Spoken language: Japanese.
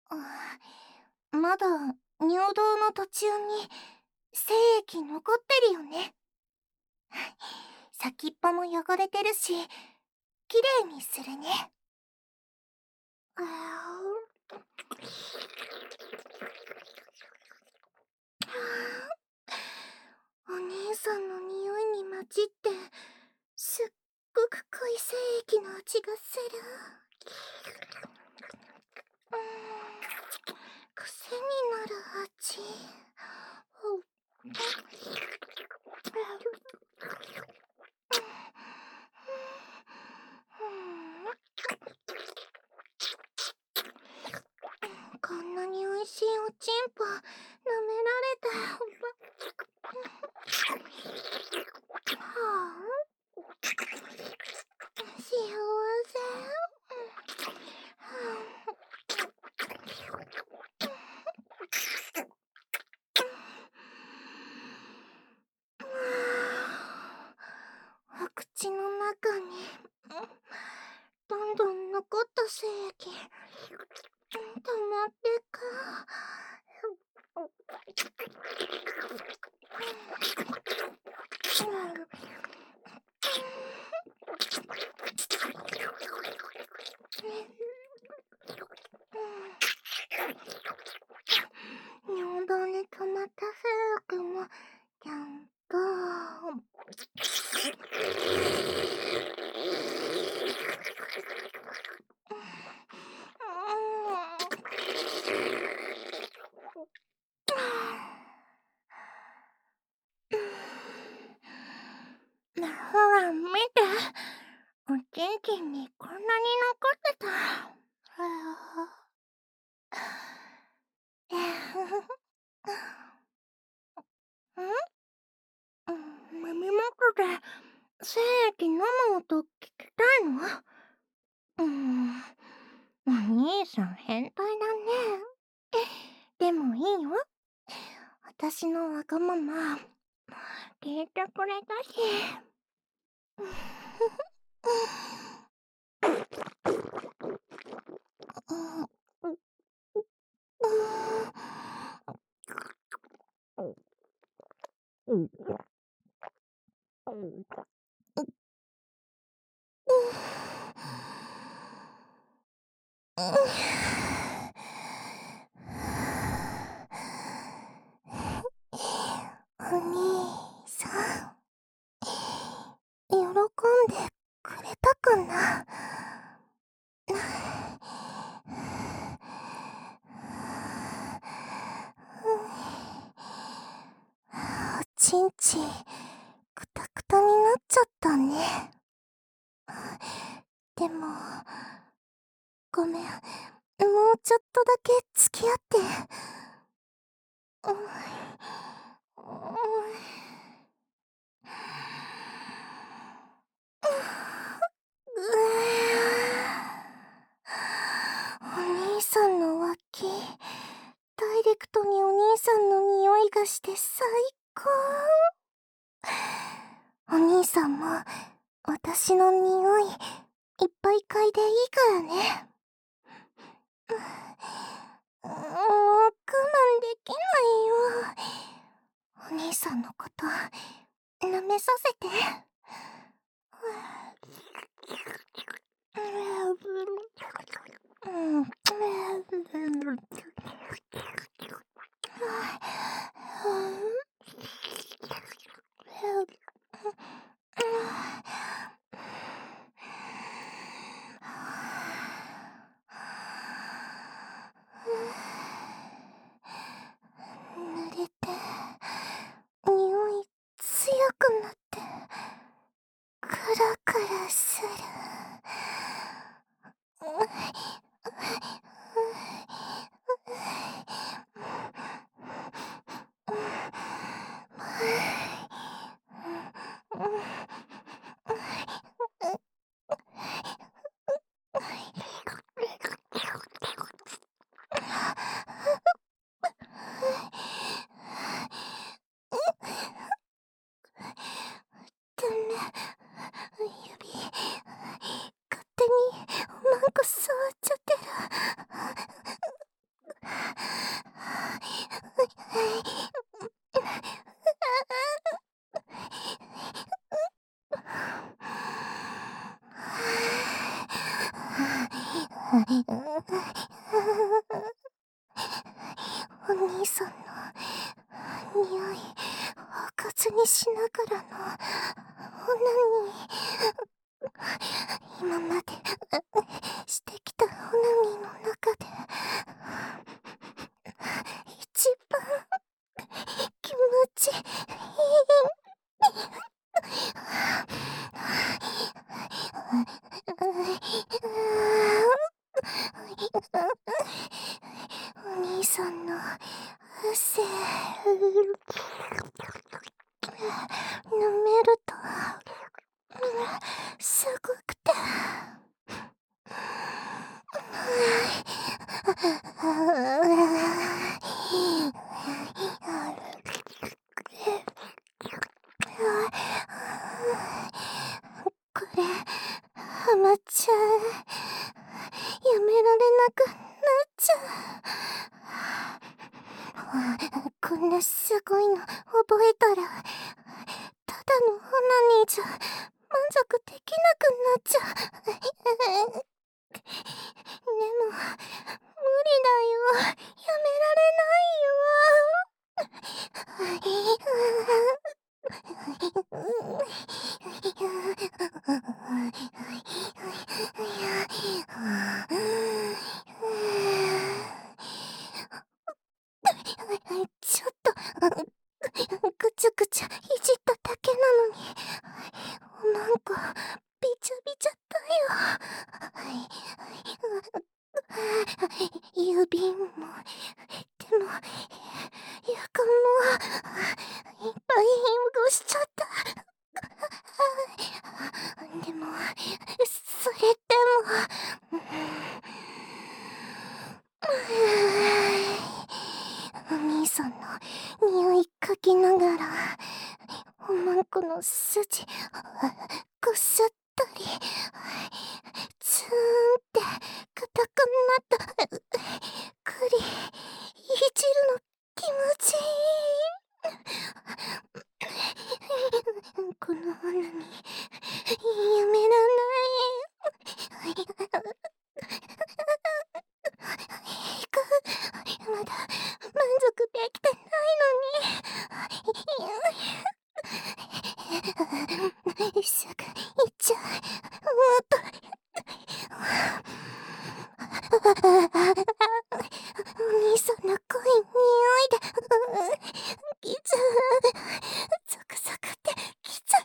まだ尿道の途中に精液残ってるよね。先っぽも汚れてるし、きれいにするね。お兄さんの匂いに混じってすっごく濃い精液の味がする。癖になる味。こんなに美味しいおちんぽ舐められた。幸せ。お口の中にどんどん残った精液溜まってく。尿道に溜まった精液もちゃんとほら見て、おちんちんにこんなに残ってた。耳元で精液飲む音聞きたいの？お兄さん変態だね。でもいいよ。私のわがまま聞いてくれたし。お兄さん、喜んでくれたかな？おちんちんくたくたになっちゃったね。でもごめん、もうちょっとだけ付き合って。お兄さんの脇、ダイレクトにお兄さんの匂いがして最高。お兄さんも私の匂いいっぱい嗅いでいいからね。もう我慢できないよ。お兄さんのこと舐めさせて。濡れて匂い強くなって。 お兄さんの匂いをかつにしながらのオナニー、今までしてきたオナニーの中で一番気持ちいい。お兄さんの汗舐めるとすごくてこれハマっちゃう。やめられなくなっちゃう。こんなすごいの覚えたらただのオナニーじゃ満足できなくなっちゃう。でも無理だよ。やめられないよ。ちょっとぐちゃぐちゃいじっただけなのになんかびちゃびちゃだよ。指もでも床もいっぱい汚しちゃった。でもそれでもお兄さんの匂い嗅ぎながらおまんこの筋こすったりツーンって硬くなった栗いじるの気持ちいい。このオナニーやめらない。まだ満足できてないのにすぐ行っちゃう。もっとお兄さんの濃い匂いできちゃう。ゾクゾクってきちゃう。